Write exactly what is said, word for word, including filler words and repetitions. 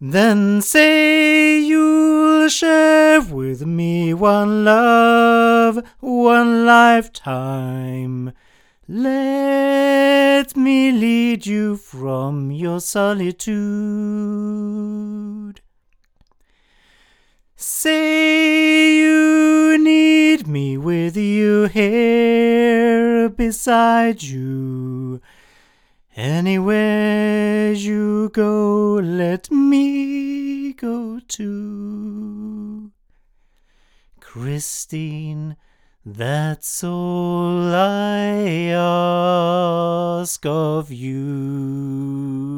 Then say you'll share with me one love, one lifetime. Let me lead you from your solitude. Say you need me with you here beside you. Anywhere you go, let me go too. Christine, that's all I ask of you.